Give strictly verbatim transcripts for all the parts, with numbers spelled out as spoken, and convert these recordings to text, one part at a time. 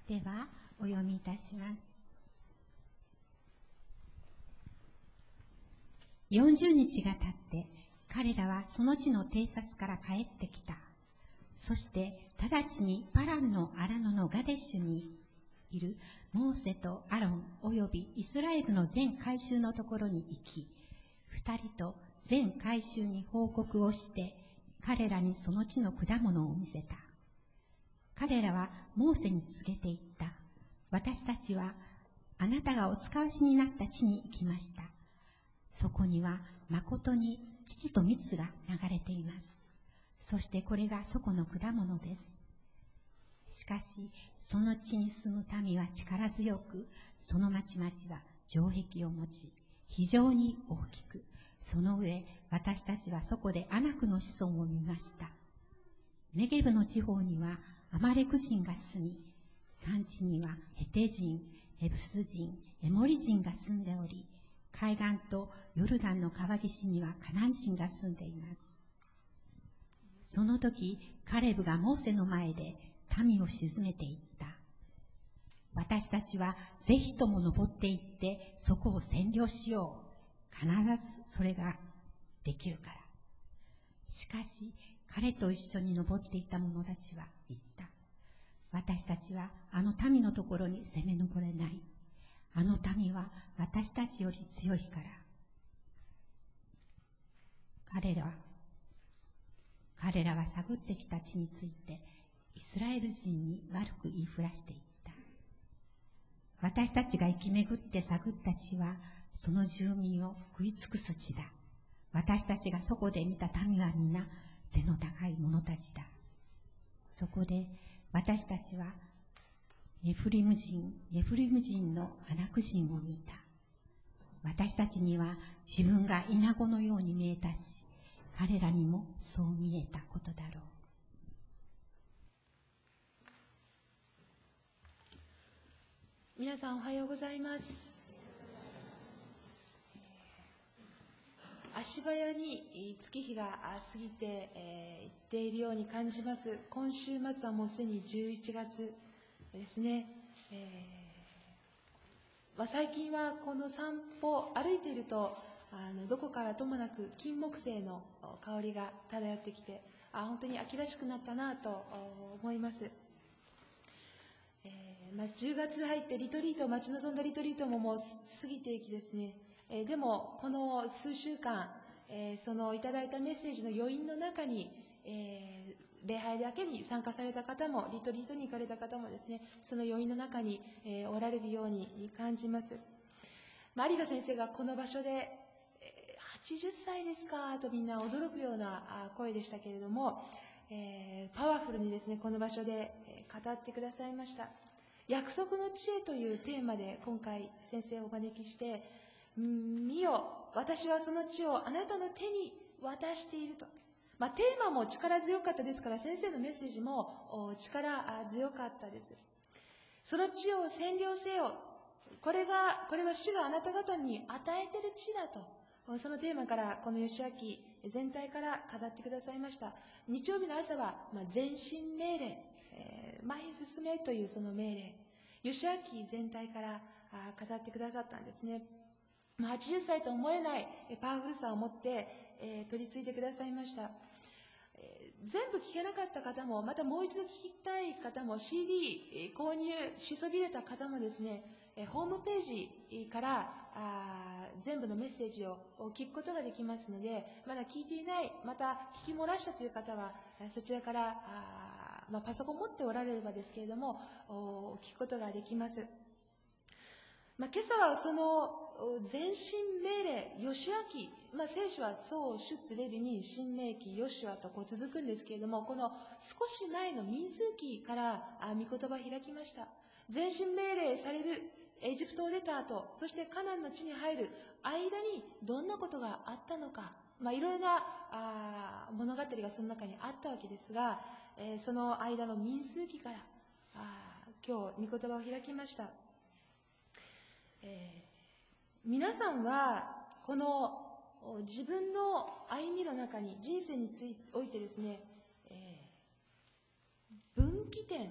ではお読みいたします。よんじゅうにちが経って彼らはその地の偵察から帰ってきた。そして直ちにパランの荒野のガデシュにいるモーセとアロンおよびイスラエルの全会衆のところに行き、二人と全会衆に報告をして彼らにその地の果物を見せた。彼らはモーセに告げていった。私たちはあなたがお使わしになった地に行きました。そこにはまことに乳と蜜が流れています。そしてこれがそこの果物です。しかしその地に住む民は力強く、その町々は城壁を持ち非常に大きく、その上私たちはそこでアナクの子孫を見ました。ネゲブの地方にはアマレク人が住み、山地にはヘテ人、エブス人、エモリ人が住んでおり、海岸とヨルダンの川岸にはカナン人が住んでいます。その時カレブがモーセの前で民を鎮めていった。私たちはぜひとも登って行ってそこを占領しよう。必ずそれができるから。しかし彼と一緒に登っていた者たちは言った。私たちはあの民のところに攻め登れない。あの民は私たちより強いから。彼らは彼らは探ってきた地についてイスラエル人に悪く言いふらしていった。私たちが生き巡って探った地はその住民を食い尽くす地だ。私たちがそこで見た民は皆背の高い者たちだ。そこで私たちはエフリム人、エフリム人のアナク人を見た。私たちには自分がイナゴのように見えたし、彼らにもそう見えたことだろう。 皆さんおはようございます。足早に月日が過ぎて、えー、いっているように感じます。今週末はもうすでにじゅういちがつですね。えーまあ、最近はこの散歩歩いているとあのどこからともなく金木犀の香りが漂ってきて、あ本当に秋らしくなったなと思います。えーまあ、じゅうがつ入ってリトリート、待ち望んだリトリートももう過ぎていきですね、えー、でもこの数週間、えー、そのいただいたメッセージの余韻の中に、えー、礼拝だけに参加された方もリトリートに行かれた方もですね、その余韻の中に、えー、おられるように感じます。まあ、有賀先生がこの場所ではちじゅっさいですかとみんな驚くような声でしたけれども、えー、パワフルにですねこの場所で語ってくださいました。約束の地へというテーマで今回先生をお招きして、見よ私はその地をあなたの手に渡していると、まあ、テーマも力強かったですから先生のメッセージも力強かったです。その地を占領せよ、これがこれは主があなた方に与えている地だと、そのテーマからこの義明全体から語ってくださいました。日曜日の朝は、まあ、前進命令、えー、前に進めというその命令、義明全体から語ってくださったんですね。はちじゅっさいと思えないパワフルさを持って、えー、取り継いでくださいました。えー、全部聞けなかった方も、またもう一度聞きたい方も、 シーディー 購入しそびれた方もですね、ホームページからあ全部のメッセージを聞くことができますので、まだ聞いていない、また聞き漏らしたという方はそちらからあ、まあ、パソコン持っておられればですけれども聞くことができます。まあ、今朝はその前進命令、義明、まあ、聖書は創出レビに新明記ヨシュアとこう続くんですけれども、この少し前の民数記からあ御言葉を開きました。前進命令されるエジプトを出た後、そしてカナンの地に入る間にどんなことがあったのか、まあ、いろいろなあ物語がその中にあったわけですが、えー、その間の民数記からあ今日御言葉を開きました。えー、皆さんはこの自分の歩みの中に、人生についておいてですね、えー、分岐点、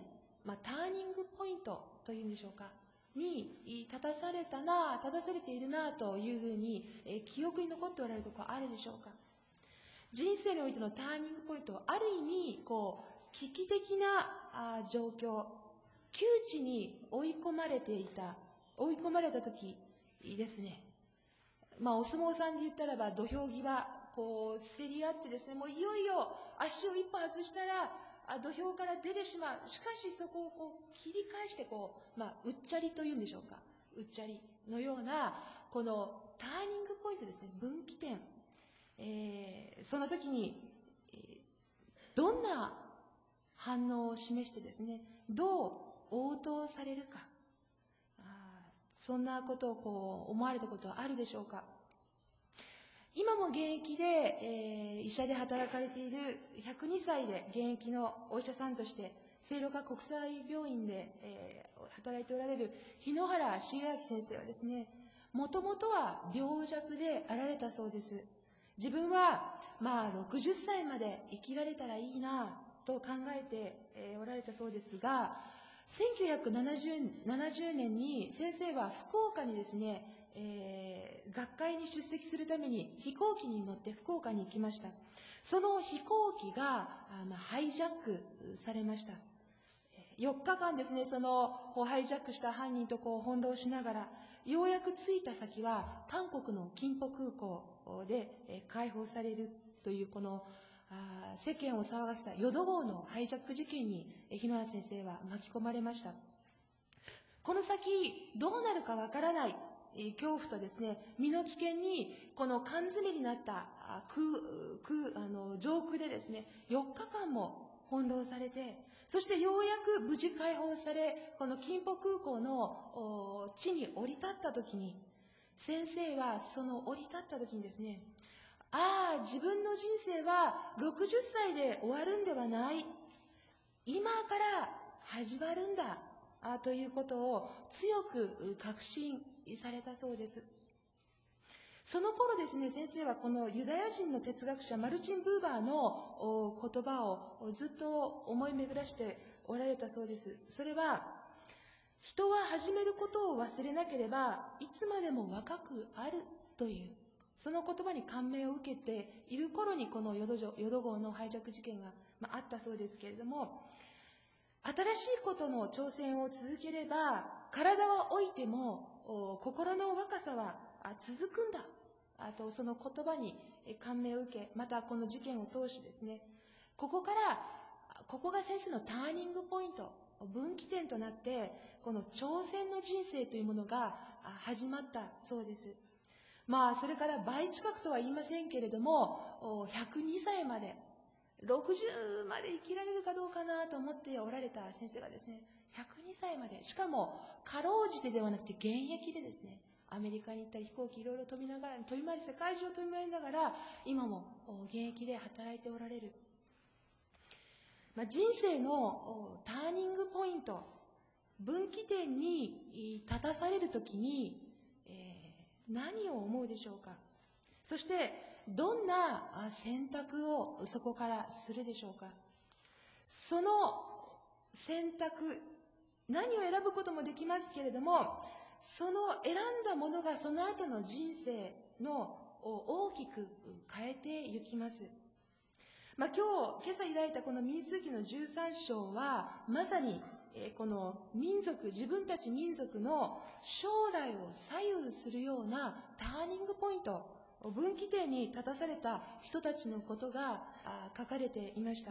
まあ、ターニングポイントというんでしょうか、に立たされたな、立たされているなというふうに、えー、記憶に残っておられるところあるでしょうか。人生においてのターニングポイントは、ある意味、こう、危機的なあ状況、窮地に追い込まれていた、追い込まれた時ですね。まあ、お相撲さんで言ったらば、土俵際、こう、競り合ってですね、もういよいよ足を一歩外したら、あ土俵から出てしまう。しかしそこをこう切り返してこう、まあ、うっちゃりというんでしょうか。うっちゃりのような、このターニングポイントですね、分岐点。えー、その時に、えー、どんな反応を示してですね、どう応答されるか。あそんなことをこう思われたことはあるでしょうか。今も現役で、えー、医者で働かれているひゃくにさいで現役のお医者さんとして聖路加国際病院で、えー、働いておられる日野原重明先生はですね、もともとは病弱であられたそうです。自分はまあろくじゅっさいまで生きられたらいいなと考えて、えー、おられたそうですが、せんきゅうひゃくななじゅうねんに先生は福岡にですね、えー、学会に出席するために飛行機に乗って福岡に行きました。その飛行機があ、まあ、ハイジャックされました。よっかかんですね、そのハイジャックした犯人とこう翻弄しながら、ようやく着いた先は韓国のキンポ空港で、えー、解放されるというこのあ世間を騒がせた淀号のハイジャック事件に日野原先生は巻き込まれました。この先どうなるかわからない恐怖とですね、身の危険にこの缶詰になった空空あの上空でですね、よっかかんも翻弄されて、そしてようやく無事解放され、このキンポ空港の地に降り立った時に、先生はその降り立った時にですね、ああ、自分の人生はろくじゅっさいで終わるんではない。今から始まるんだ。あということを強く確信されたそうです。その頃ですね、先生はこのユダヤ人の哲学者マルチン・ブーバーの言葉をずっと思い巡らしておられたそうです。それは、人は始めることを忘れなければいつまでも若くあるという、その言葉に感銘を受けている頃にこの淀号のハイジャック事件があったそうですけれども、新しいことの挑戦を続ければ体は老いても心の若さは続くんだ。あとその言葉に感銘を受け、またこの事件を通してですね、ここからここが先生のターニングポイント、分岐点となってこの挑戦の人生というものが始まったそうです。まあそれから倍近くとは言いませんけれども、ひゃくにさいまでろくじゅうまで生きられるかどうかなと思っておられた先生がですね、ひゃくにさいまで、しかもかろうじてではなくて現役でですね、アメリカに行ったり飛行機いろいろ飛びながら、飛び回り世界中を飛び回りながら今も現役で働いておられる。まあ、人生のターニングポイント、分岐点に立たされるときに、えー、何を思うでしょうか。そしてどんな選択をそこからするでしょうか。その選択、何を選ぶこともできますけれども、その選んだものがその後の人生の大きく変えていきます。まあ、今日、今朝開いたこの民数記のじゅうさん章は、まさにこの民族、自分たち民族の将来を左右するようなターニングポイント、分岐点に立たされた人たちのことが書かれていました。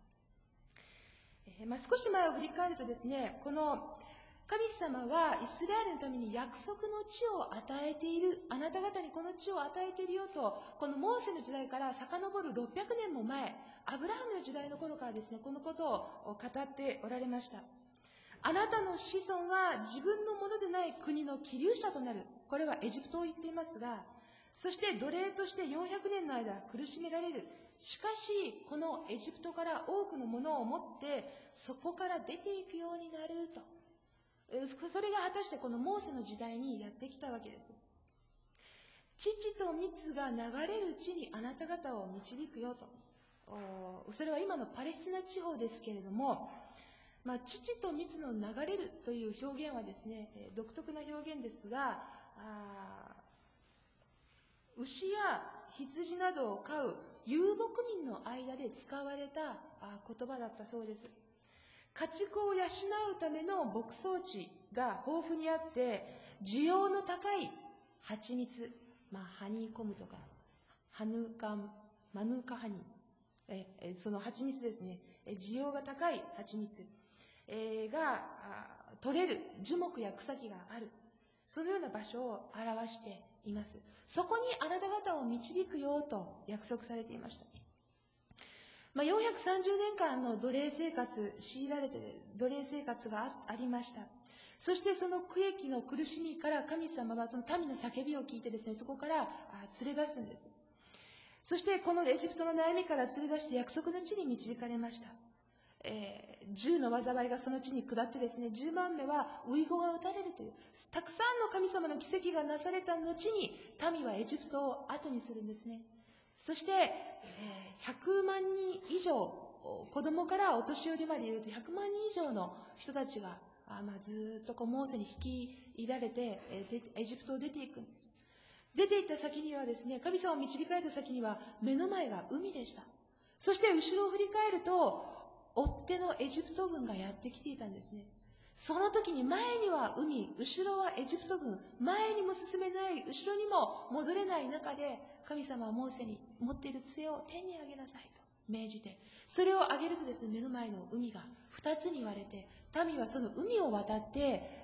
えーまあ、少し前を振り返るとですね、この神様はイスラエルのために約束の地を与えている、あなた方にこの地を与えているよと、このモーセの時代から遡るろっぴゃくねんも前、アブラハムの時代の頃からですね、このことを語っておられました。あなたの子孫は自分のものでない国の寄留者となる。これはエジプトを言っていますが、そして奴隷としてよんひゃくねんの間苦しめられる。しかしこのエジプトから多くのものを持ってそこから出ていくようになると。それが果たしてこのモーセの時代にやってきたわけです。乳と蜜が流れる地にあなた方を導くよと。それは今のパレスチナ地方ですけれども、 まあ、乳と蜜の流れるという表現はですね、独特な表現ですが、あ牛や羊などを飼う遊牧民の間で使われた言葉だったそうです。家畜を養うための牧草地が豊富にあって、需要の高い蜂蜜、まあ、ハニーコムとかハヌカマヌカハニー、えその蜂蜜ですね、需要が高い蜂蜜が取れる樹木や草木がある、そのような場所を表しています。そこにあなた方を導くよと約束されていました。まあ、よんひゃくさんじゅうねんかんの奴隷生活、強いられて奴隷生活が あ, ありました。そしてその苦役の苦しみから神様はその民の叫びを聞いてですね、そこから連れ出すんです。そしてこのエジプトの悩みから連れ出して約束の地に導かれました。えー、じゅうの災いがその地に下ってですね、じゅうまんめはウイゴが打たれるという、たくさんの神様の奇跡がなされた後に、民はエジプトを後にするんですね。そして、えー、ひゃくまんにん以上、子供からお年寄りまでいるとひゃくまんにん以上の人たちが、あまあ、ずっとこうモーセに引き入られて、えー、エジプトを出ていくんです。出て行った先にはですね、神様を導かれた先には目の前が海でした。そして後ろを振り返ると、追っ手のエジプト軍がやってきていたんですね。その時に前には海、後ろはエジプト軍、前にも進めない、後ろにも戻れない中で、神様はモーセに持っている杖を天に上げなさいと命じて、それを上げるとですね、目の前の海が二つに割れて、民はその海を渡って、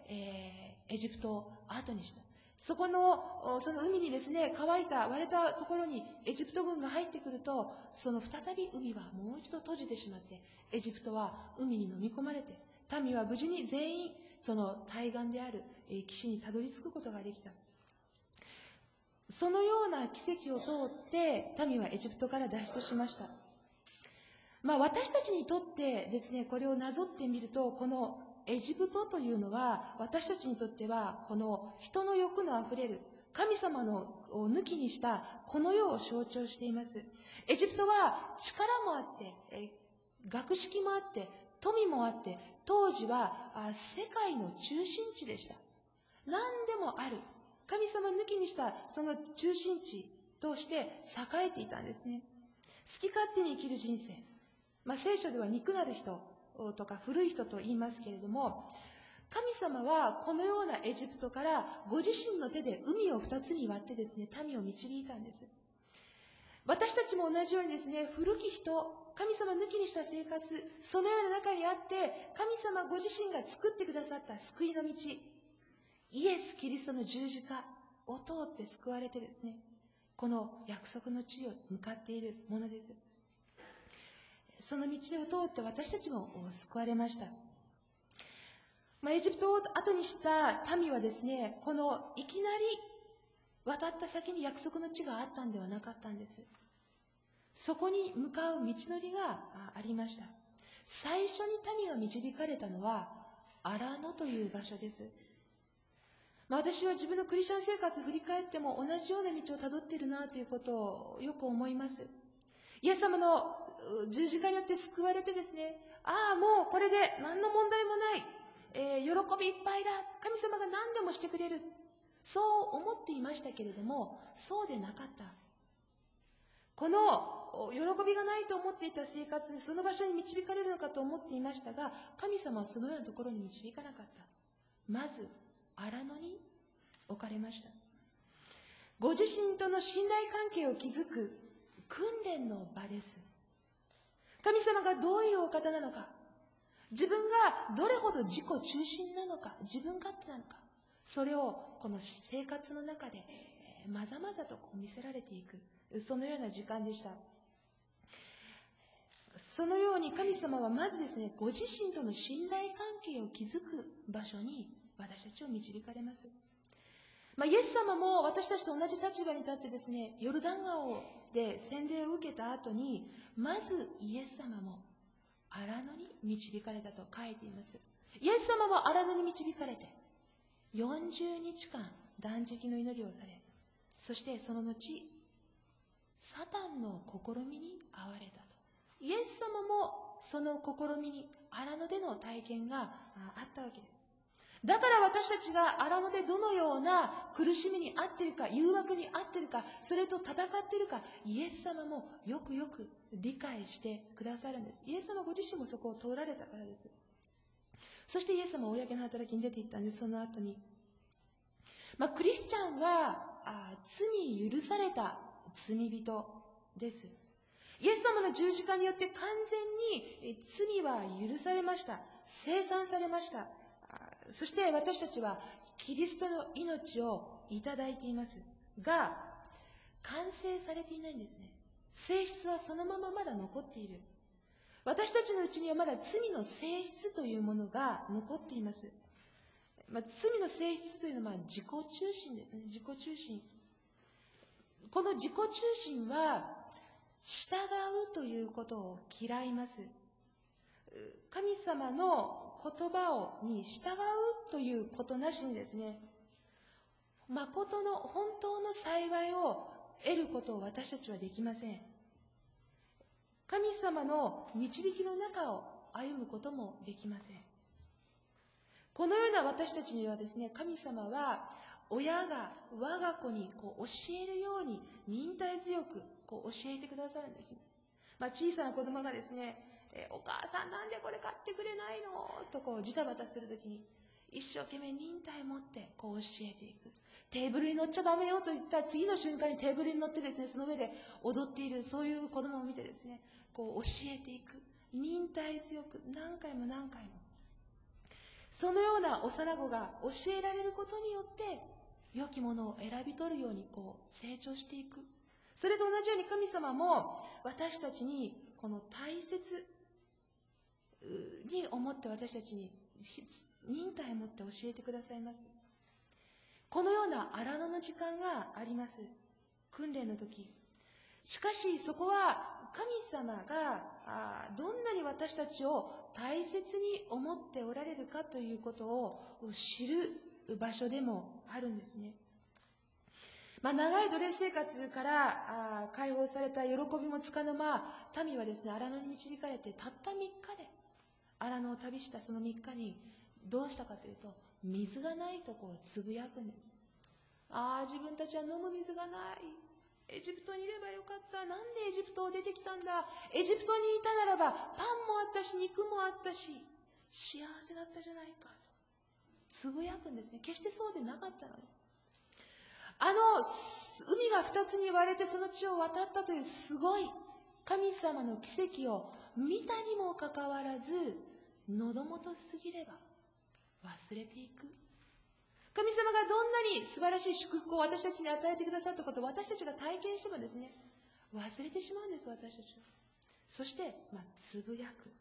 えー、エジプトを後にした。そこの、その海にですね、乾いた、割れたところにエジプト軍が入ってくると、その再び海はもう一度閉じてしまって、エジプトは海に飲み込まれて、民は無事に全員、その対岸である岸にたどり着くことができた。そのような奇跡を通って、民はエジプトから脱出しました。まあ私たちにとってですね、これをなぞってみると、このエジプトというのは、私たちにとっては、この人の欲のあふれる、神様のを抜きにしたこの世を象徴しています。エジプトは力もあって、え学識もあって、富もあって、当時は世界の中心地でした。何でもある。神様抜きにしたその中心地として栄えていたんですね。好き勝手に生きる人生。まあ、聖書では憎なる人とか古い人と言いますけれども、神様はこのようなエジプトからご自身の手で海を二つに割ってですね、民を導いたんです。私たちも同じようにですね、古き人、神様抜きにした生活、そのような中にあって、神様ご自身が作ってくださった救いの道、イエス・キリストの十字架を通って救われてですね、この約束の地を向かっているものです。その道を通って私たちも救われました。まあ、エジプトを後にした民はですね、このいきなり渡った先に約束の地があったんではなかったんです。そこに向かう道のりがありました。最初に民が導かれたのはアラノという場所です。まあ、私は自分のクリスチャン生活を振り返っても同じような道をたどっているなということをよく思います。イエス様の十字架によって救われてですね、ああもうこれで何の問題もない、えー、喜びいっぱいだ、神様が何でもしてくれる、そう思っていましたけれども、そうでなかった。この喜びがないと思っていた生活、その場所に導かれるのかと思っていましたが、神様はそのようなところに導かなかった。まずアラノに置かれました。ご自身との信頼関係を築く訓練の場です。神様がどういうお方なのか、自分がどれほど自己中心なのか、自分勝手なのか、それをこの生活の中でまざまざとこう見せられていく、そのような時間でした。そのように神様はまずですね、ご自身との信頼関係を築く場所に私たちを導かれます。まあ、イエス様も私たちと同じ立場に立ってですね、ヨルダン川で洗礼を受けた後に、まずイエス様もアラノに導かれたと書いています。イエス様もアラノに導かれて、よんじゅうにちかん断食の祈りをされ、そしてその後、サタンの試みに遭われたと。イエス様もその試みに荒野での体験があったわけです。だから私たちが荒野でどのような苦しみにあっているか、誘惑にあっているか、それと戦っているか、イエス様もよくよく理解してくださるんです。イエス様ご自身もそこを通られたからです。そしてイエス様は公の働きに出ていったんです。その後に、まあ、クリスチャンはあ罪許された罪人です。イエス様の十字架によって完全に罪は許されました。清算されました。そして私たちはキリストの命をいただいていますが、完成されていないんですね。性質はそのまままだ残っている。私たちのうちにはまだ罪の性質というものが残っています。まあ、罪の性質というのは自己中心ですね。自己中心。この自己中心は従うということを嫌います。神様の言葉をに従うということなしにですね、誠の本当の幸いを得ることを私たちはできません。神様の導きの中を歩むこともできません。このような私たちにはですね、神様は親が我が子にこう教えるように忍耐強くこう教えてくださるんですね。まあ、小さな子供がですね、えお母さんなんでこれ買ってくれないのとこうジタバタするときに一生懸命忍耐を持ってこう教えていく。テーブルに乗っちゃダメよと言った次の瞬間にテーブルに乗ってですね、その上で踊っているそういう子供を見てですね、こう教えていく。忍耐強く何回も何回も。そのような幼子が教えられることによって良きものを選び取るようにこう成長していく。それと同じように神様も私たちにこの大切に思って私たちに忍耐を持って教えてくださいます。このような荒野の時間があります。訓練の時。しかしそこは神様があどんなに私たちを大切に思っておられるかということを知る場所でもあるんですね。まあ、長い奴隷生活からあ解放された喜びもつかの間、民はですね、荒野に導かれてたったみっかで荒野を旅したそのみっかにどうしたかというと、水がないとこうつぶやくんです。ああ、自分たちは飲む水がない。エジプトにいればよかった。なんでエジプトを出てきたんだ。エジプトにいたならばパンもあったし肉もあったし幸せだったじゃないかとつぶやくんですね。決してそうでなかったのに、あの海が二つに割れてその地を渡ったというすごい神様の奇跡を見たにもかかわらず、喉元すぎれば忘れていく。神様がどんなに素晴らしい祝福を私たちに与えてくださったことを私たちが体験してもですね、忘れてしまうんです、私たちは。そして、まあ、つぶやく。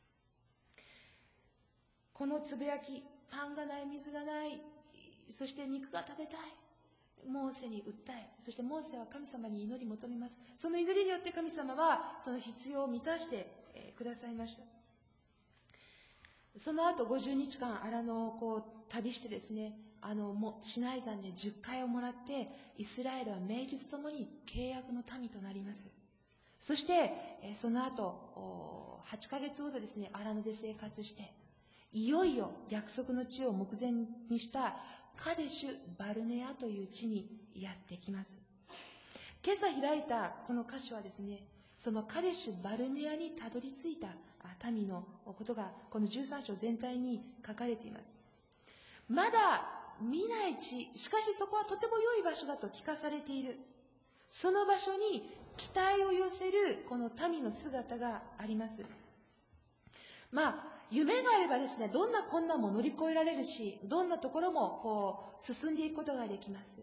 このつぶやき、パンがない、水がない、そして肉が食べたい。モーセに訴え、そしてモーセは神様に祈り求めます。その祈りによって神様はその必要を満たしてくださいました。その後ごじゅうにちかん荒野をこう旅してですね、あのもシナイ山でじゅっかいをもらって、イスラエルは名実ともに契約の民となります。そしてその後はちかげつほどですね、荒野で生活して、いよいよ約束の地を目前にしたカデシュ・バルネアという地にやってきます。今朝開いたこの箇所はですね、そのカデシュ・バルネアにたどり着いた民のことがこのじゅうさん章全体に書かれています。まだ見ない地、しかしそこはとても良い場所だと聞かされている。その場所に期待を寄せるこの民の姿があります。まあ夢があればですね、どんな困難も乗り越えられるし、どんなところもこう進んでいくことができます。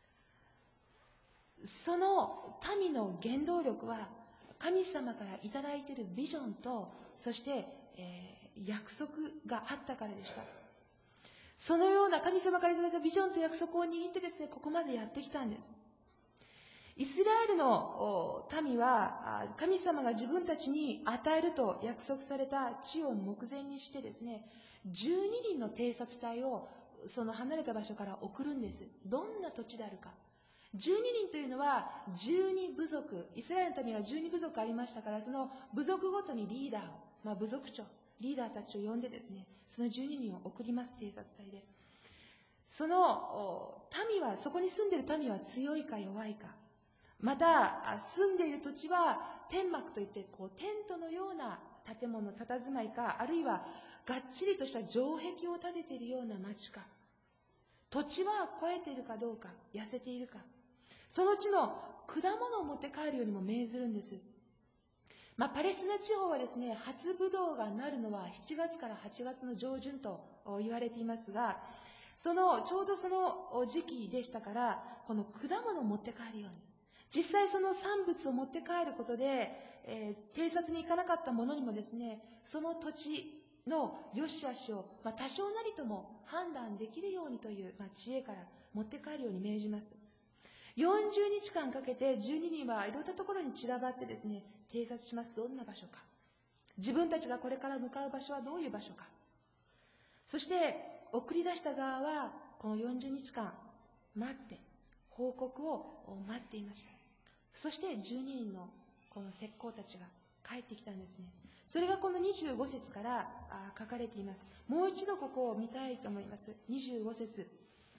その民の原動力は神様からいただいているビジョンと、そして、えー、約束があったからでした。そのような神様からいただいたビジョンと約束を握ってですね、ここまでやってきたんです。イスラエルの民は神様が自分たちに与えると約束された地を目前にしてですね、じゅうににんの偵察隊をその離れた場所から送るんです。どんな土地であるか。じゅうににんというのはじゅうに部族、イスラエルの民はじゅうに部族ありましたから、その部族ごとにリーダーを、 まあ、部族長、リーダーたちを呼んでですね、そのじゅうににんを送ります、偵察隊で。その民は、そこに住んでいる民は強いか弱いか、また住んでいる土地は天幕といってこうテントのような建物、佇まいか、あるいはがっちりとした城壁を建てているような町か、土地は肥えているかどうか、痩せているか、そのうちの果物を持って帰るようにも命ずるんです。まあ、パレスチナ地方はですね、初ブドウがなるのはしちがつからはちがつの上旬と言われていますが、そのちょうどその時期でしたから、この果物を持って帰るように、実際その産物を持って帰ることで、えー、偵察に行かなかった者にもですね、その土地の良し悪しを、まあ、多少なりとも判断できるようにという、まあ、知恵から持って帰るように命じます。よんじゅうにちかんかけてじゅうににんはいろんなところに散らばってですね、偵察します。どんな場所か、自分たちがこれから向かう場所はどういう場所か、そして送り出した側はこのよんじゅうにちかん待って報告を待っていました。そしてじゅうににんのこの石膏たちが帰ってきたんですね。それがこのにじゅうごせつから書かれています。もう一度ここを見たいと思います。にじゅうごせつ。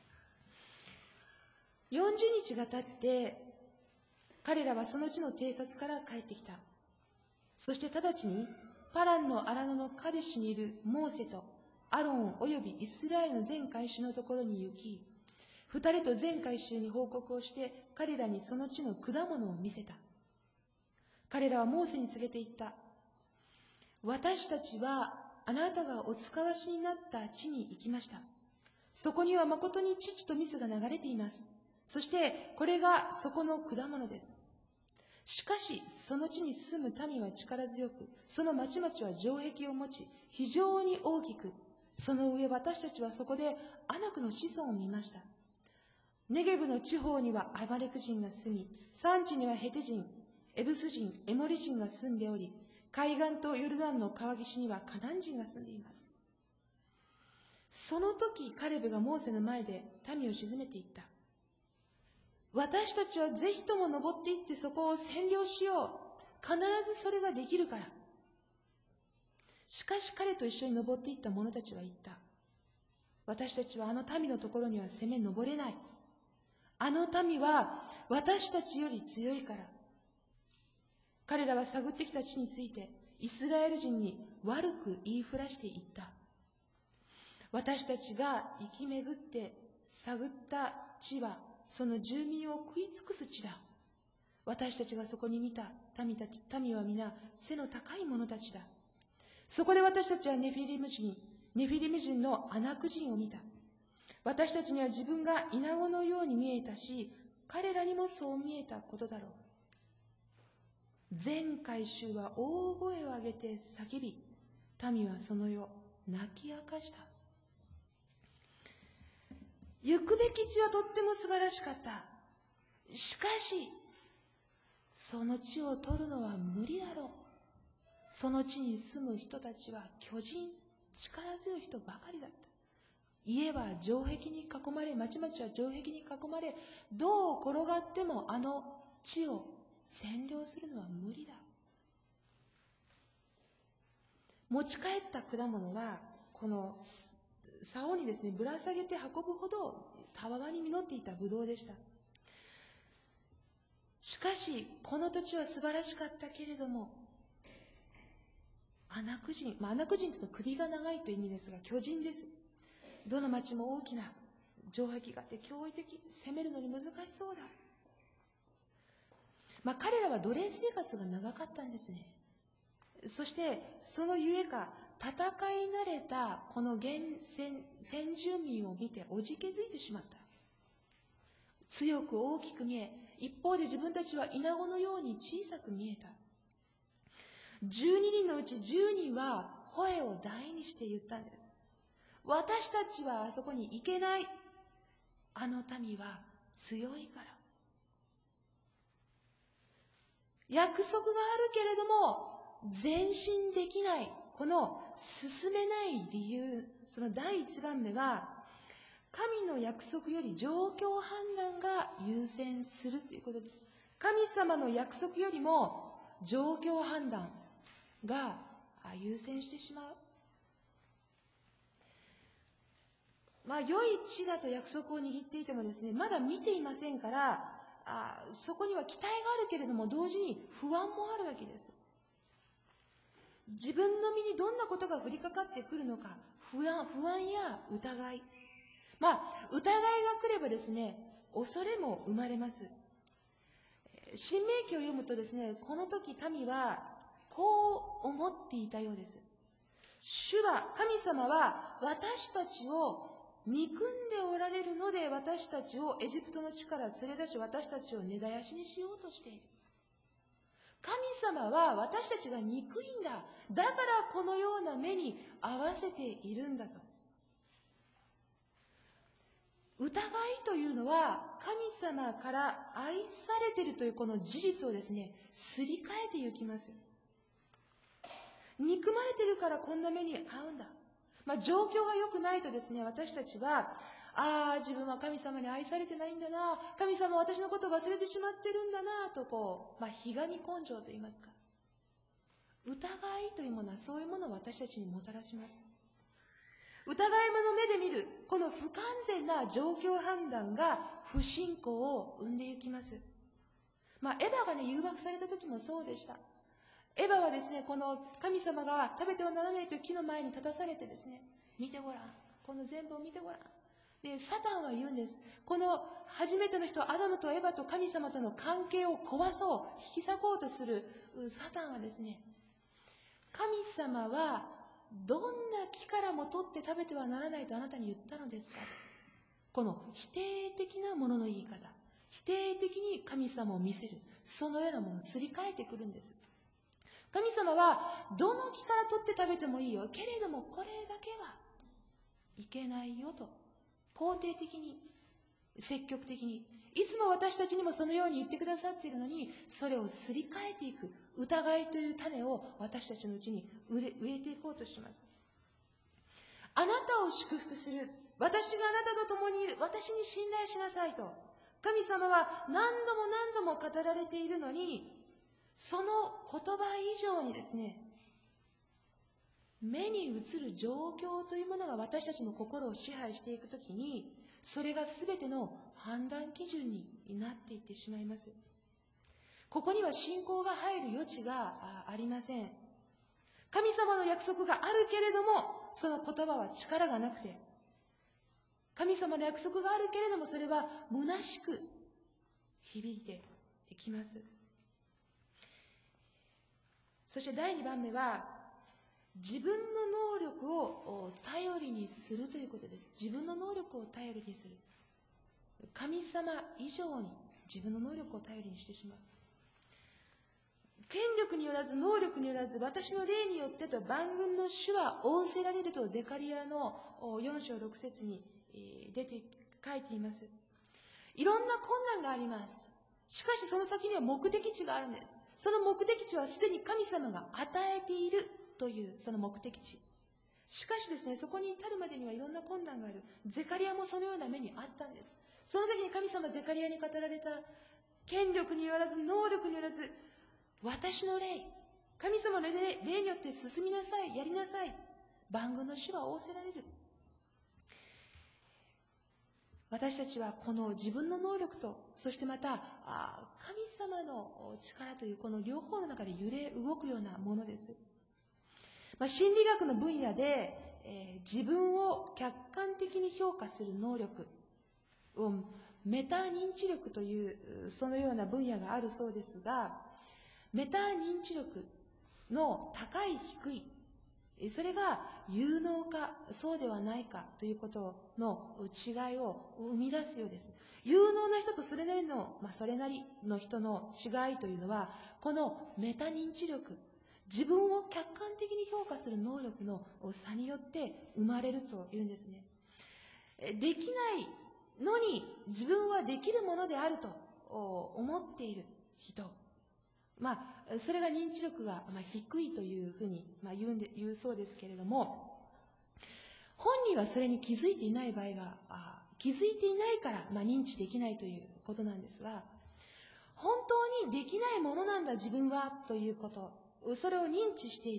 よんじゅうにちが経って彼らはその地の偵察から帰ってきた。そして直ちにパランの荒野のカデシュにいるモーセとアロンおよびイスラエルの全会衆のところに行き、二人と全会衆に報告をして彼らにその地の果物を見せた。彼らはモーセに告げて言った。私たちはあなたがお使わしになった地に行きました。そこには誠に乳と蜜が流れています。そしてこれがそこの果物です。しかしその地に住む民は力強く、その町々は城壁を持ち非常に大きく、その上私たちはそこでアナクの子孫を見ました。ネゲブの地方にはアマレク人が住み、山地にはヘテ人、エブス人、エモリ人が住んでおり、海岸とヨルダンの川岸にはカナン人が住んでいます。その時カレブがモーセの前で民を鎮めていった。私たちはぜひとも登っていってそこを占領しよう。必ずそれができるから。しかし彼と一緒に登っていった者たちは言った。私たちはあの民のところには攻め登れない。あの民は私たちより強いから。彼らは探ってきた地についてイスラエル人に悪く言いふらして言った。私たちが生き巡って探った地はその住民を食い尽くす地だ。私たちがそこに見た民たち、民は皆背の高い者たちだ。そこで私たちはネフィリム人、ネフィリム人のアナク人を見た。私たちには自分がイナゴのように見えたし、彼らにもそう見えたことだろう。全会衆は大声を上げて叫び、民はその夜泣き明かした。行くべき地はとっても素晴らしかった。しかしその地を取るのは無理だろう。その地に住む人たちは巨人、力強い人ばかりだった。家は城壁に囲まれ、町々は城壁に囲まれ、どう転がってもあの地を占領するのは無理だ。持ち帰った果物はこの竿にですねぶら下げて運ぶほどたわわに実っていたブドウでした。しかしこの土地は素晴らしかったけれども、アナク人、まあ、アナク人というと首が長いという意味ですが巨人です。どの町も大きな城壁があって驚異的、攻めるのに難しそうだ。まあ、彼らは奴隷生活が長かったんですね。そしてそのゆえか戦い慣れたこの原先先住民を見ておじけづいてしまった。強く大きく見え、一方で自分たちはイナゴのように小さく見えた。じゅうににんのうちじゅうにんは声を大にして言ったんです。私たちはあそこに行けない。あの民は強いから。約束があるけれども前進できない、この進めない理由、その第一番目は神の約束より状況判断が優先するということです。神様の約束よりも状況判断が優先してしまう。まあ、良い地だと約束を握っていてもですね、まだ見ていませんから、あそこには期待があるけれども、同時に不安もあるわけです。自分の身にどんなことが降りかかってくるのか、不安、不安や疑い。まあ、疑いが来ればですね、恐れも生まれます。申命記を読むとですね、この時民はこう思っていたようです。主は、神様は私たちを憎んでおられるので、私たちをエジプトの地から連れ出し、私たちを根絶やしにしようとしている。神様は私たちが憎いんだ。だからこのような目に合わせているんだと。疑いというのは神様から愛されているというこの事実をですね、すり替えていきます。憎まれているからこんな目に遭うんだ。まあ、状況が良くないとですね、私たちは、ああ、自分は神様に愛されてないんだな、神様は私のことを忘れてしまってるんだな、とこう、まあ、ひがみ根性といいますか。疑いというものはそういうものを私たちにもたらします。疑いの目で見る、この不完全な状況判断が不信仰を生んでいきます。まあ、エヴァがね、誘惑された時もそうでした。エヴァはですね、この神様が食べてはならないという木の前に立たされてですね、見てごらん。この全部を見てごらん。で、サタンは言うんです。この初めての人、アダムとエヴァと神様との関係を壊そう、引き裂こうとするサタンはですね、神様はどんな木からも取って食べてはならないとあなたに言ったのですか。この否定的なものの言い方、否定的に神様を見せる、そのようなものをすり替えてくるんです。神様はどの木から取って食べてもいいよ、けれどもこれだけはいけないよと肯定的に、積極的に、いつも私たちにもそのように言ってくださっているのに、それをすり替えていく疑いという種を私たちのうちに植え、植えていこうとします。あなたを祝福する、私があなたと共にいる、私に信頼しなさいと神様は何度も何度も語られているのに、その言葉以上にですね、目に映る状況というものが私たちの心を支配していくときに、それが全ての判断基準になっていってしまいます。ここには信仰が入る余地がありません。神様の約束があるけれども、その言葉は力がなくて、神様の約束があるけれども、それは虚しく響いていきます。そしてだいにばんめは、自分の能力を頼りにするということです。自分の能力を頼りにする。神様以上に自分の能力を頼りにしてしまう。権力によらず、能力によらず、私の霊によってと万軍の主は仰せられるとゼカリアのよん章ろく節に出て書いています。いろんな困難があります。しかしその先には目的地があるんです。その目的地はすでに神様が与えているというその目的地。しかしですね、そこに至るまでにはいろんな困難がある。ゼカリアもそのような目にあったんです。その時に神様はゼカリアに語られた、権力によらず、能力によらず、私の霊、神様の霊によって進みなさい、やりなさい。万軍の主は仰せられる。私たちはこの自分の能力と、そしてまた神様の力というこの両方の中で揺れ動くようなものです。まあ、心理学の分野で、えー、自分を客観的に評価する能力をメタ認知力というそのような分野があるそうですが、メタ認知力の高い低い、それが有能かそうではないかということの違いを生み出すようです。有能な人とそれなりの、まあ、それなりの人の違いというのは、このメタ認知力、自分を客観的に評価する能力の差によって生まれるというんですね。できないのに自分はできるものであると思っている人、まあ、それが認知力が低いというふうに言うんで、言うそうですけれども、本人はそれに気づいていない場合が、気づいていないから、まあ、認知できないということなんですが、本当にできないものなんだ自分はということ、それを認知している、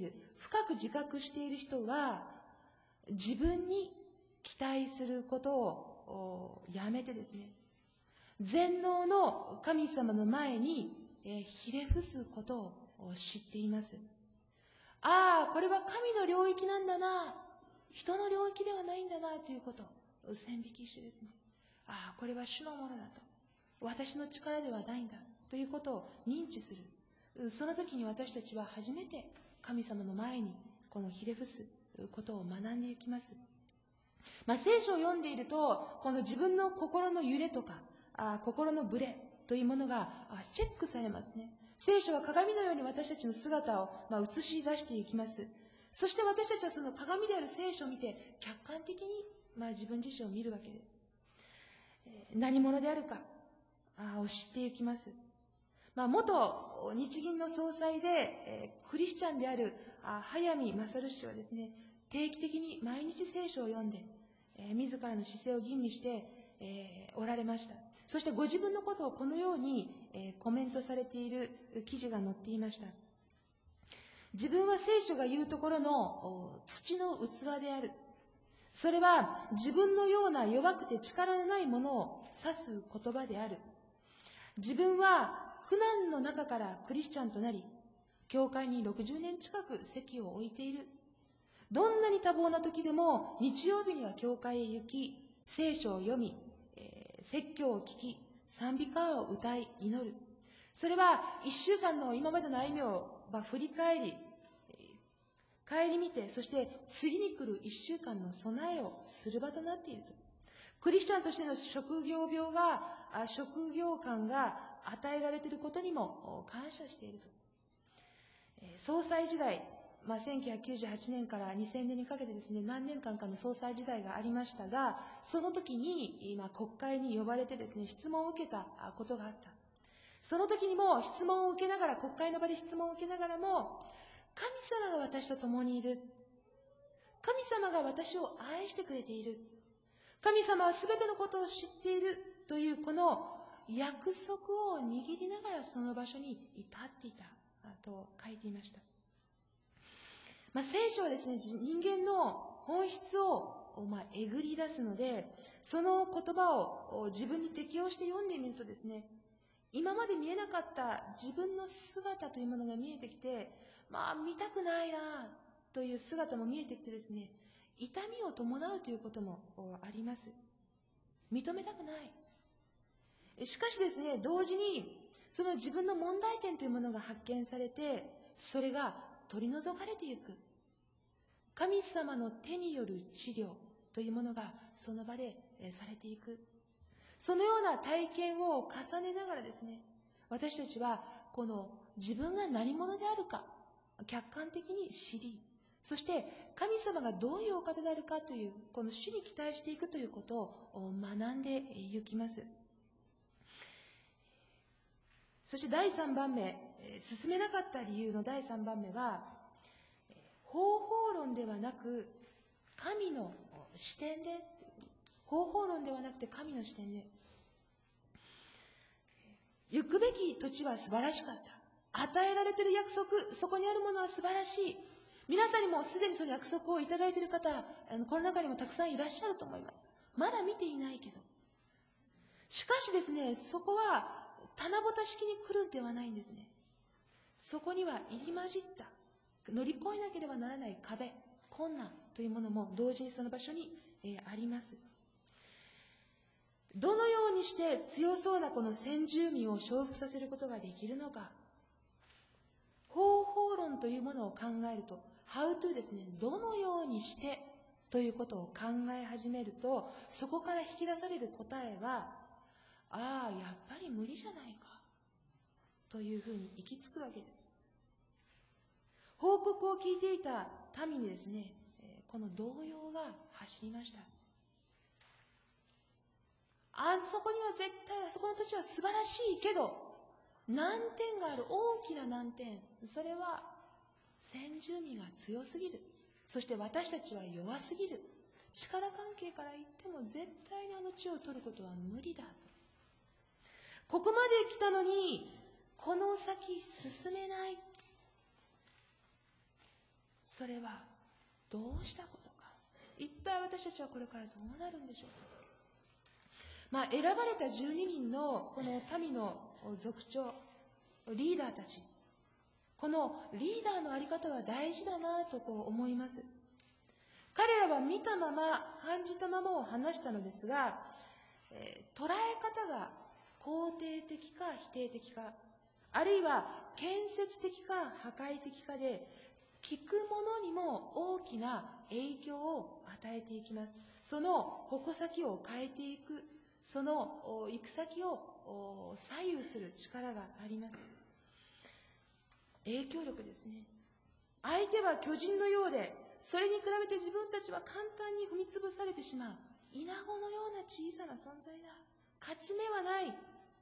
深く自覚している人は、自分に期待することをやめてですね、全能の神様の前にひれ伏すことを知っています。ああ、これは神の領域なんだな、人の領域ではないんだなということを線引きしてですね、ああ、これは主のものだと、私の力ではないんだということを認知する。その時に私たちは初めて神様の前にこのひれ伏すことを学んでいきます。まあ、聖書を読んでいると、この自分の心の揺れとか、あ心のブレというものがチェックされますね。聖書は鏡のように私たちの姿を、まあ、映し出していきます。そして私たちはその鏡である聖書を見て、客観的に、まあ、自分自身を見るわけです。何者であるかを知っていきます。まあ、元日銀の総裁で、えー、クリスチャンであるあ早見勝氏はですね、定期的に毎日聖書を読んで、えー、自らの姿勢を吟味して、えー、おられました。そしてご自分のことをこのように、えー、コメントされている記事が載っていました。自分は聖書が言うところの土の器である。それは自分のような弱くて力のないものを指す言葉である。自分は苦難の中からクリスチャンとなり、教会にろくじゅうねん近く席を置いている。どんなに多忙な時でも日曜日には教会へ行き、聖書を読み、えー、説教を聞き、賛美歌を歌い祈る。それは一週間の今までの歩みを、まあ、振り返り、顧みて、そして次に来る一週間の備えをする場となっていると。クリスチャンとしての職業病が、職業観が与えられていることにも感謝していると。総裁時代、まあ、せんきゅうひゃくきゅうじゅうはちねんからにせんねんにかけてですね、何年間かの総裁時代がありましたが、その時に今国会に呼ばれてですね、質問を受けたことがあった。その時にも質問を受けながら、国会の場で質問を受けながらも、神様が私と共にいる。神様が私を愛してくれている。神様はすべてのことを知っているというこの約束を握りながらその場所に立っていたと書いていました。まあ、聖書はですね、人間の本質を、まあ、えぐり出すので、その言葉を自分に適応して読んでみるとですね、今まで見えなかった自分の姿というものが見えてきて、まあ見たくないなという姿も見えてきてですね、痛みを伴うということもあります。認めたくない。しかしですね、同時にその自分の問題点というものが発見されて、それが取り除かれていく。神様の手による治療というものがその場でされていく。そのような体験を重ねながらですね、私たちはこの自分が何者であるか客観的に知り、そして神様がどういうお方であるかという、この主に期待していくということを学んでいきます。そしてだいさんばんめ、進めなかった理由のだいさんばんめは、方法論ではなく神の視点で、方法論ではなくて神の視点で、行くべき土地は素晴らしかった。与えられている約束、そこにあるものは素晴らしい。皆さんにもすでにその約束をいただいている方、この中にもたくさんいらっしゃると思います。まだ見ていないけど。しかしですね、そこは棚ぼた式に来るんではないんですね。そこには入り混じった、乗り越えなければならない壁、困難というものも同時にその場所に、えー、あります。どのようにして強そうなこの先住民を承服させることができるのか。方法論というものを考えると、how to ですね、どのようにしてということを考え始めると、そこから引き出される答えは、ああ、やっぱり無理じゃないかというふうに行き着くわけです。報告を聞いていた民にですね、この動揺が走りました。あそこには絶対、あそこの土地は素晴らしいけど、難点がある、大きな難点。それは先住民が強すぎる。そして私たちは弱すぎる。力関係から言っても絶対にあの地を取ることは無理だと。ここまで来たのにこの先進めない。 それはどうしたことか。一体私たちはこれからどうなるんでしょうか。まあ、選ばれたじゅうににんのこの民の族長、リーダーたち、このリーダーのあり方は大事だなとこう思います。彼らは見たまま感じたままを話したのですが、えー、捉え方が肯定的か否定的か、あるいは建設的か破壊的かで、聞く者にも大きな影響を与えていきます。その矛先を変えていく、その行く先を左右する力があります。影響力ですね。相手は巨人のようで、それに比べて自分たちは簡単に踏み潰されてしまう。イナゴのような小さな存在だ。勝ち目はない。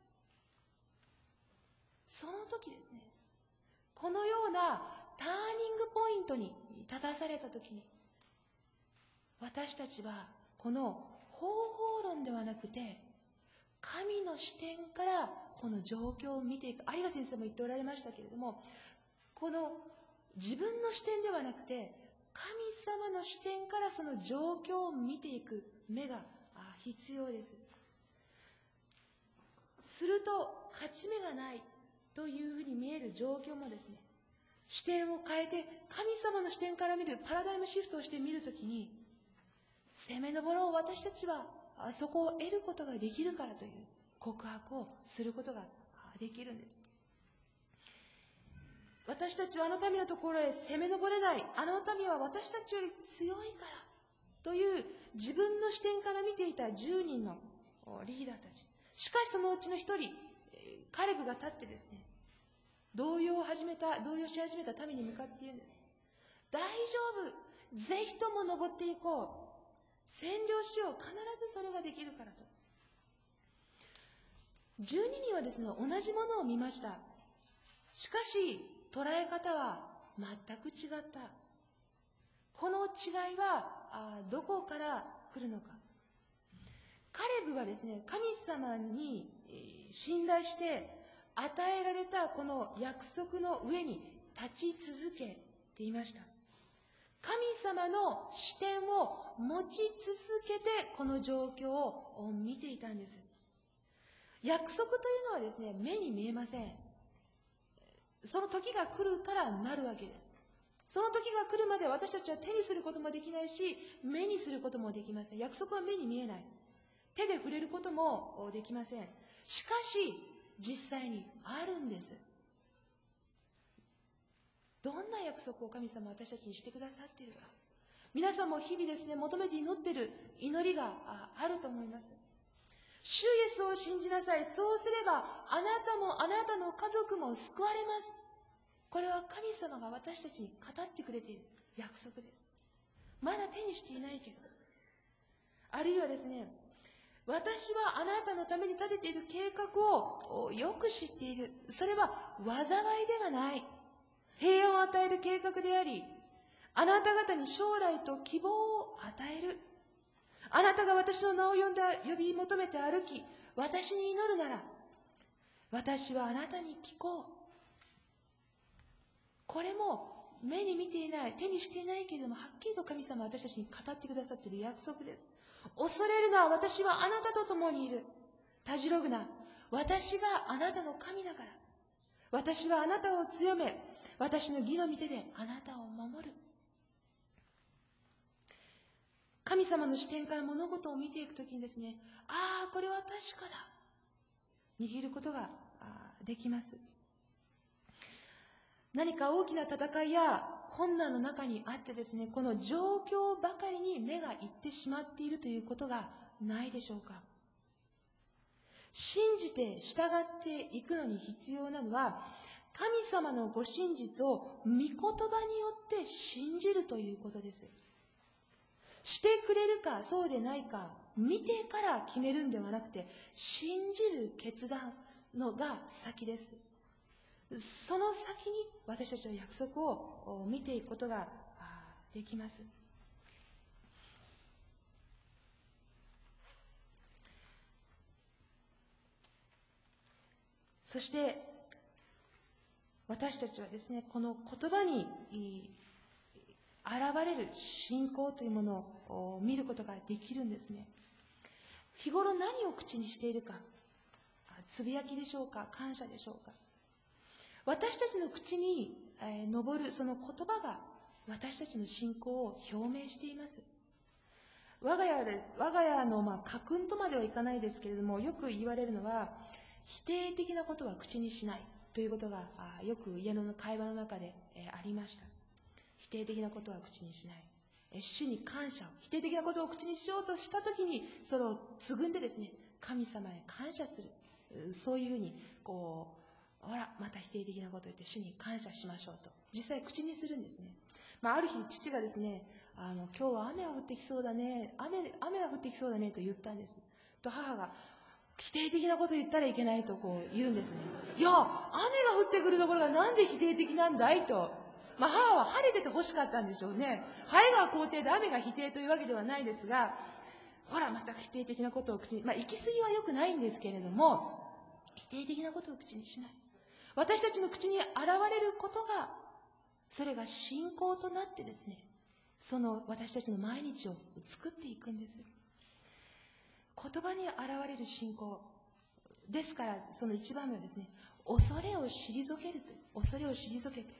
その時ですね、このようなターニングポイントに立たされた時に、私たちはこの方法論ではなくて、神の視点からこの状況を見ていく。有賀先生も言っておられましたけれども、この自分の視点ではなくて、神様の視点からその状況を見ていく目が必要です。すると勝ち目がないというふうに見える状況もですね、視点を変えて神様の視点から見るパラダイムシフトをして見るときに、攻めのボロを私たちはそこを得ることができるからという告白をすることができるんです。私たちはあの民のところへ攻め上れない、あの民は私たちより強いからという自分の視点から見ていたじゅうにんのリーダーたち。しかしそのうちの一人、カレブが立ってですね、動揺を始めた、動揺し始めた民に向かって言うんです。大丈夫、ぜひとも登っていこう。占領しよう、必ずそれができるからと。じゅうににんはですね、同じものを見ました。しかし捉え方は全く違った。この違いはあどこから来るのか。カレブはですね、神様に信頼して与えられたこの約束の上に立ち続けていました。神様の視点を持ち続けてこの状況を見ていたんです。約束というのはですね、目に見えません。その時が来るからなるわけです。その時が来るまで私たちは手にすることもできないし、目にすることもできません。約束は目に見えない。手で触れることもできません。しかし実際にあるんです。どんな約束を神様は私たちにしてくださっているか。皆さんも日々ですね、求めて祈っている祈りがあると思います。主イエスを信じなさい。そうすればあなたもあなたの家族も救われます。これは神様が私たちに語ってくれている約束です。まだ手にしていないけど。あるいはですね、私はあなたのために立てている計画をよく知っている。それは災いではない。平安を与える計画であり、あなた方に将来と希望を与える。あなたが私の名を呼んだ、呼び求めて歩き、私に祈るなら、私はあなたに聞こう。これも目に見ていない、手にしていないけれども、はっきりと神様は私たちに語ってくださっている約束です。恐れるな、私はあなたと共にいる。たじろぐな、私があなたの神だから。私はあなたを強め、私の義の御手であなたを守る。神様の視点から物事を見ていくときにですね、ああ、これは確かだ。握ることができます。何か大きな戦いや困難の中にあってですね、この状況ばかりに目がいってしまっているということがないでしょうか。信じて従っていくのに必要なのは、神様のご真実を御言葉によって信じるということです。してくれるかそうでないか見てから決めるんではなくて、信じる決断のが先です。その先に私たちは約束を見ていくことができます。そして私たちはですね、この言葉に現れる信仰というものを見ることができるんですね。日頃何を口にしているか、つぶやきでしょうか、感謝でしょうか。私たちの口に上るその言葉が私たちの信仰を表明しています。我が家で我が家のまあ家訓とまではいかないですけれども、よく言われるのは、否定的なことは口にしないということがよく家の会話の中でありました。否定的なことは口にしない。主に感謝を、否定的なことを口にしようとしたときに、それをつぐんでですね、神様へ感謝する。そういうふうに、こう、ほら、また否定的なことを言って主に感謝しましょうと。実際口にするんですね。まあ、ある日、父がですね、あの、今日は雨が降ってきそうだね、雨、雨が降ってきそうだねと言ったんです。と母が、否定的なことを言ったらいけないとこう言うんですね。いや、雨が降ってくるところがなんで否定的なんだいと。まあ、母は晴れてて欲しかったんでしょうね。晴れが肯定で雨が否定というわけではないですが、ほら、また否定的なことを口に、まあ、行き過ぎは良くないんですけれども、否定的なことを口にしない。私たちの口に現れることが、それが信仰となってですね、その私たちの毎日を作っていくんです。言葉に現れる信仰ですから、その一番目はですね、恐れを退けるという、恐れを退けて、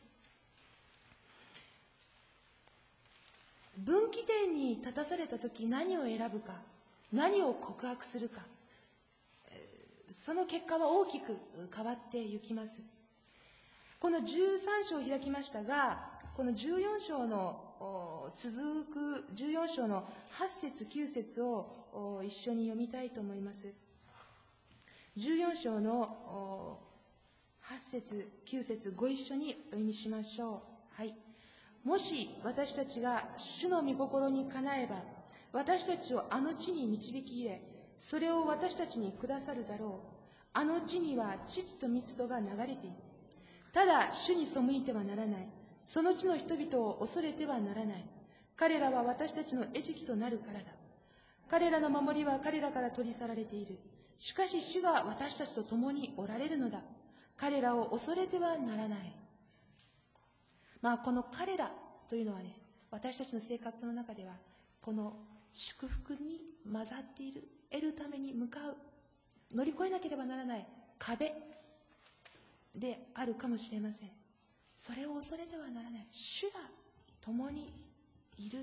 分岐点に立たされたとき何を選ぶか、何を告白するか、その結果は大きく変わっていきます。このじゅうさん章を開きましたが、このじゅうよん章の続くじゅうよん章のはち節きゅう節を一緒に読みたいと思います。じゅうよん章のはち節きゅう節ご一緒にお読みしましょう。はい。もし私たちが主の御心にかなえば、私たちをあの地に導き入れ、それを私たちにくださるだろう。あの地には地と密度が流れている。ただ主に背いてはならない。その地の人々を恐れてはならない。彼らは私たちの餌食となるからだ。彼らの守りは彼らから取り去られている。しかし主が私たちと共におられるのだ。彼らを恐れてはならない。まあ、この彼らというのはね、私たちの生活の中では、この祝福に混ざっている、得るために向かう、乗り越えなければならない壁であるかもしれません。それを恐れてはならない。主が共にいる。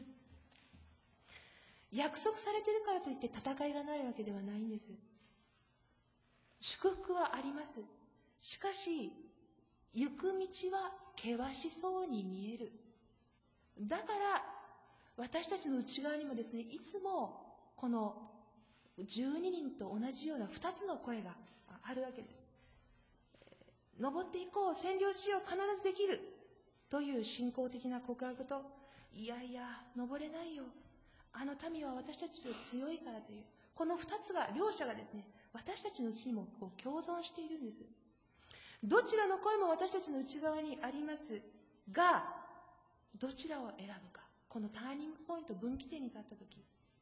約束されているからといって戦いがないわけではないんです。祝福はあります。しかし、行く道は険しそうに見える。だから私たちの内側にもですね、いつもこのじゅうににんと同じようなふたつの声があるわけです。登っていこう、占領しよう、必ずできるという信仰的な告白と、いやいや登れないよ、あの民は私たちより強いからという、このふたつが、両者がですね、私たちのうちにもこう共存しているんです。どちらの声も私たちの内側にありますが、どちらを選ぶか、このターニングポイント、分岐点に立ったとき、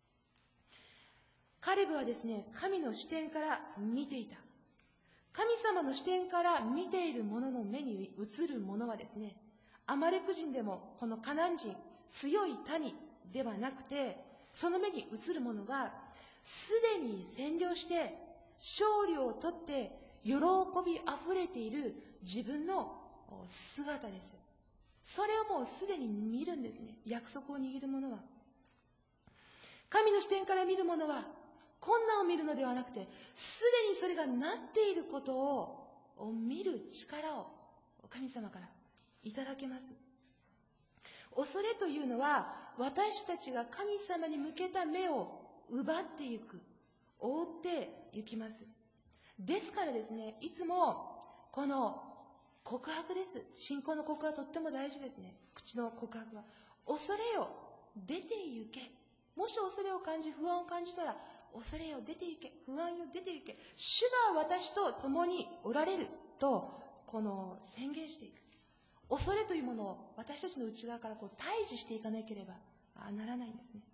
カレブはですね、神の視点から見ていた。神様の視点から見ている者の目に映るものはですね、アマレク人でもこのカナン人、強い民ではなくて、その目に映るものがすでに占領して勝利を取って喜びあふれている自分の姿です。それをもうすでに見るんですね。約束を握る者は。神の視点から見る者は困難を見るのではなくて、すでにそれがなっていることを見る力を神様からいただけます。恐れというのは、私たちが神様に向けた目を奪っていく、覆っていきます。ですからですね、いつもこの告白です。信仰の告白はとっても大事ですね。口の告白は。恐れよ、出て行け。もし恐れを感じ、不安を感じたら、恐れよ、出て行け。不安よ、出て行け。主が私と共におられると、この宣言していく。恐れというものを私たちの内側からこう対峙していかなければならないんですね。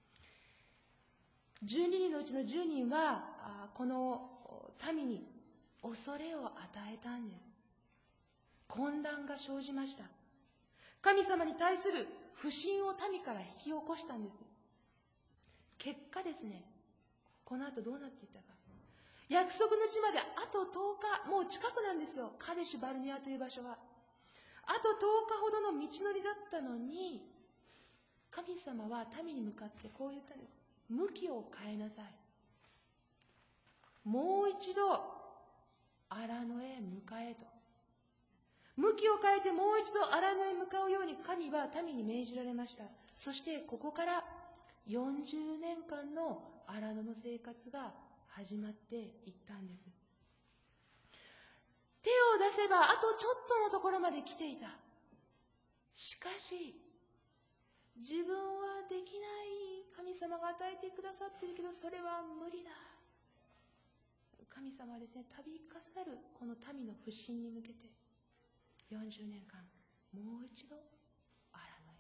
じゅうににんのうちのじゅうにんは、この民に恐れを与えたんです。混乱が生じました。神様に対する不信を民から引き起こしたんです。結果ですね、この後どうなっていったか。約束の地まであととおか、もう近くなんですよ。カデシュバルネアという場所は。あととおかほどの道のりだったのに、神様は民に向かってこう言ったんです。向きを変えなさい。もう一度、荒野へ向かえと。向きを変えてもう一度荒野へ向かうように神は民に命じられました。そしてここからよんじゅうねんかんの荒野の生活が始まっていったんです。手を出せばあとちょっとのところまで来ていた。しかし、自分はできない、神様が与えてくださっているけどそれは無理だ。神様はですね、度重なるこの民の不信に向けてよんじゅうねんかんもう一度荒野へ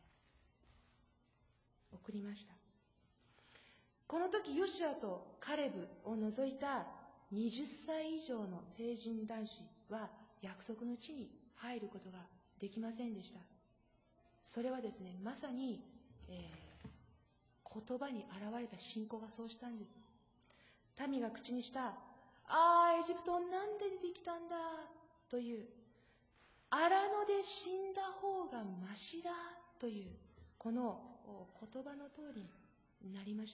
送りました。この時ヨシュアとカレブを除いたはたち以上の成人男子は約束の地に入ることができませんでした。それはですね、まさに、えー、言葉に現れた信仰がそうしたんです。民が口にした「ああエジプトなんで出てきたんだ」という「荒野で死んだ方がましだ」というこの言葉の通りになりました。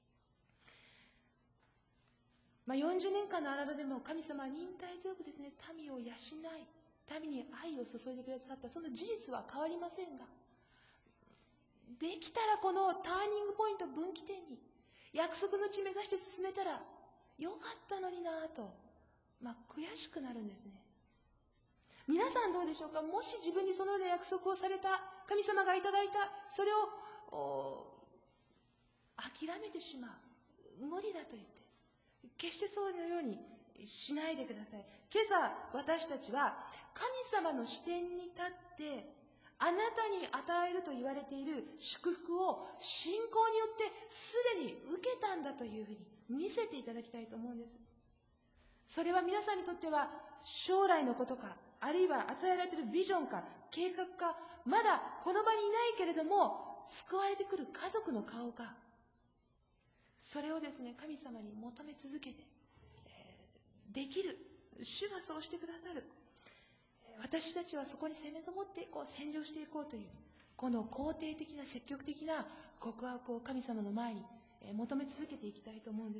まあ、よんじゅうねんかんの荒野でも神様は忍耐強くですね、民を養い、民に愛を注いでくださった、その事実は変わりませんが、できたらこのターニングポイント、分岐点に約束の地目指して進めたらよかったのになぁと、まあ、悔しくなるんですね。皆さんどうでしょうか。もし自分にそのような約束をされた、神様がいただいた、それを諦めてしまう、無理だと言って、決してそうのようにしないでください。今朝私たちは神様の視点に立ってあなたに与えると言われている祝福を信仰によってすでに受けたんだというふうに見せていただきたいと思うんです。それは皆さんにとっては将来のことか、あるいは与えられているビジョンか計画か、まだこの場にいないけれども救われてくる家族の顔か、それをですね、神様に求め続けて、えー、できる、主がそうしてくださる、私たちはそこに攻め上っていこう、占領していこうというこの肯定的な積極的な告白を神様の前に求め続けていきたいと思うんです。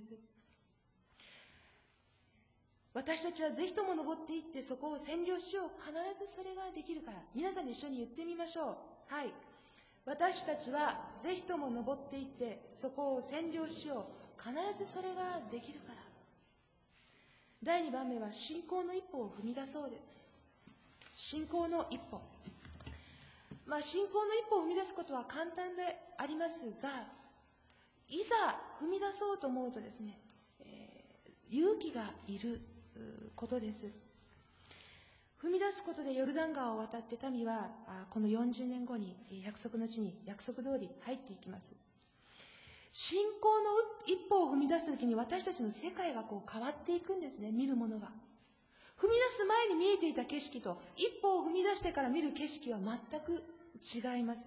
私たちはぜひとも登っていってそこを占領しよう、必ずそれができるから、皆さんで一緒に言ってみましょう。はい、私たちはぜひとも登っていってそこを占領しよう、必ずそれができるから。だいにばんめは信仰の一歩を踏み出そうです。信仰の一歩、まあ、信仰の一歩を踏み出すことは簡単でありますが、いざ踏み出そうと思うとですね、えー、勇気がいることです。踏み出すことでヨルダン川を渡って民はこのよんじゅうねんごに約束の地に約束通り入っていきます。信仰の一歩を踏み出すときに私たちの世界がこう変わっていくんですね。見るものが踏み出す前に見えていた景色と一歩を踏み出してから見る景色は全く違います。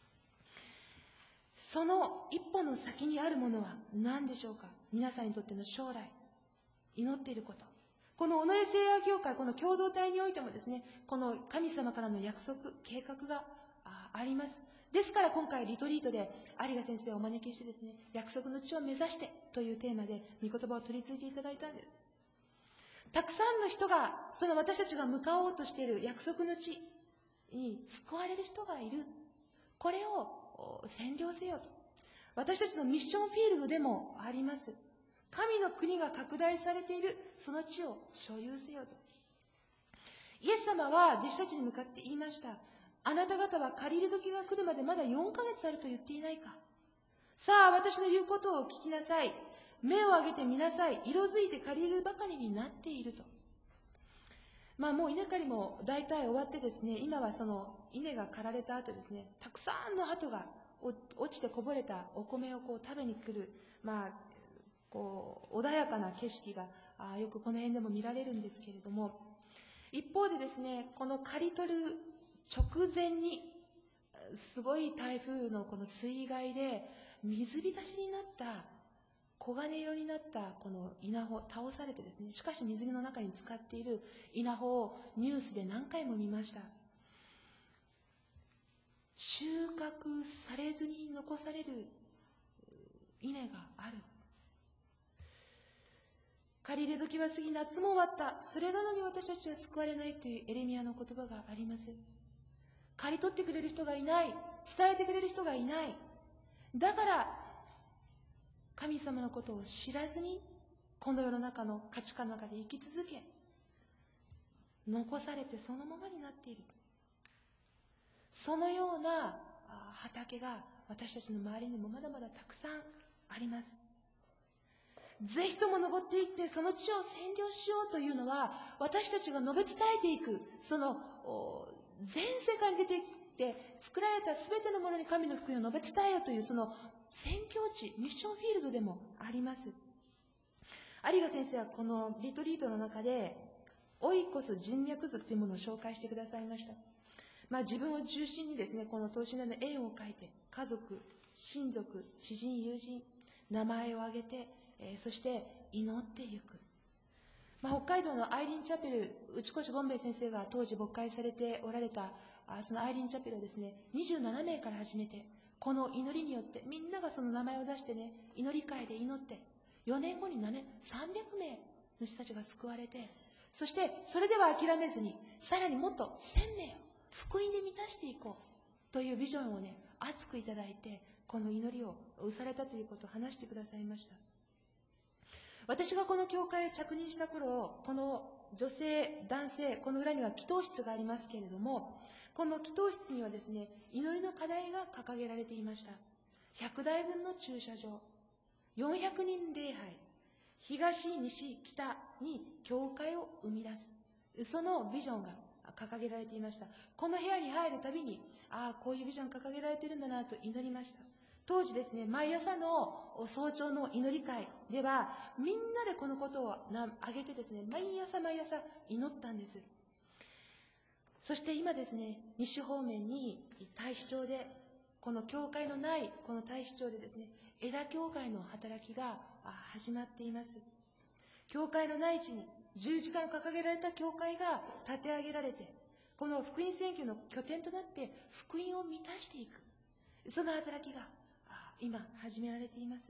その一歩の先にあるものは何でしょうか。皆さんにとっての将来、祈っていること、この尾上聖愛教会、この共同体においてもですね、この神様からの約束、計画があります。ですから今回リトリートで有賀先生をお招きしてですね、約束の地を目指してというテーマで御言葉を取り継いでいただいたんです。たくさんの人がその私たちが向かおうとしている約束の地に救われる人がいる。これを占領せよと。私たちのミッションフィールドでもあります。神の国が拡大されているその地を所有せよと。イエス様は弟子たちに向かって言いました。あなた方は借りる時が来るまでまだよんかげつあると言っていないか。さあ私の言うことを聞きなさい。目を上げてみなさい。色づいて借りるばかりになっていると。まあもう稲刈りも大体終わってですね、今はその稲が刈られた後ですね、たくさんの鳩が落ちてこぼれたお米をこう食べに来る、まあこう穏やかな景色があよくこの辺でも見られるんですけれども、一方でですね、この刈り取る直前にすごい台風のこの水害で水浸しになった黄金色になったこの稲穂、倒されてですね、しかし水の中に浸かっている稲穂をニュースで何回も見ました。収穫されずに残される稲がある。借り入れ時は過ぎ、夏も終わった。それなのに私たちは救われないというエレミヤの言葉があります。刈り取ってくれる人がいない。伝えてくれる人がいない。だから神様のことを知らずにこの世の中の価値観の中で生き続け、残されてそのままになっている。そのような畑が私たちの周りにもまだまだたくさんあります。ぜひとも登っていってその地を占領しようというのは、私たちが述べ伝えていく、その全世界に出てきて作られたすべてのものに神の福音を述べ伝えようという、その宣教地、ミッションフィールドでもあります。有賀先生はこのリトリートの中でオイコス人脈図というものを紹介してくださいました。まあ、自分を中心にですね、この等身大の円を描いて、家族、親族、知人、友人、名前を挙げて、えー、そして祈っていく。まあ、北海道のアイリンチャペル、内越権兵衛先生が当時牧会されておられたあそのアイリンチャペルをですね、にじゅうななめいから始めて、この祈りによってみんながその名前を出してね、祈り会で祈って、よねんごにさんびゃくめいの人たちが救われて、そしてそれでは諦めずに、さらにもっとせんめいを福音で満たしていこうというビジョンをね、熱くいただいて、この祈りを打されたということを話してくださいました。私がこの教会を着任した頃、この女性、男性、この裏には祈祷室がありますけれども、この祈祷室にはですね、祈りの課題が掲げられていました。ひゃくだいぶんの駐車場、よんひゃくにん礼拝、東、西、北に教会を生み出す。そのビジョンが掲げられていました。この部屋に入るたびに、ああ、こういうビジョン掲げられているんだなと祈りました。当時ですね、毎朝の早朝の祈り会では、みんなでこのことを挙げてですね、毎朝毎朝祈ったんです。そして今ですね、西方面に大使町で、この教会のないこの大使町でですね、枝教会の働きが始まっています。教会のない地に十字架の掲げられた教会が立て上げられて、この福音宣教の拠点となって福音を満たしていく、その働きが今始められています。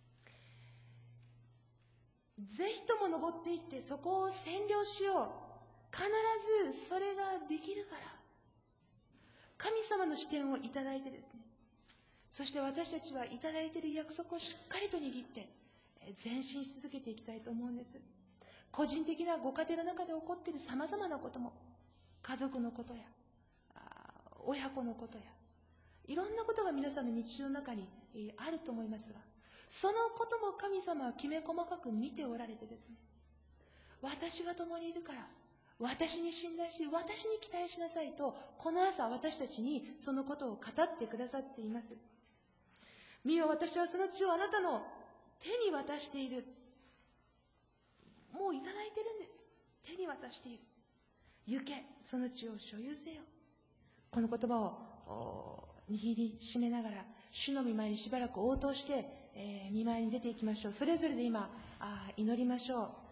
ぜひとも登っていってそこを占領しよう。必ずそれができるから、神様の視点をいただいてですね、そして私たちはいただいている約束をしっかりと握って前進し続けていきたいと思うんです。個人的なご家庭の中で起こっているさまざまなことも、家族のことや親子のことやいろんなことが皆さんの日常の中にあると思いますが、そのことも神様はきめ細かく見ておられてですね、私が共にいるから私に信頼し、私に期待しなさいと、この朝私たちにそのことを語ってくださっています。見よ、私はその地をあなたの手に渡している。もういただいてるんです。手に渡している。行け、その地を所有せよ。この言葉を握りしめながら、主の御前にしばらく応答して、えー、御前に出ていきましょう。それぞれで今あ祈りましょう。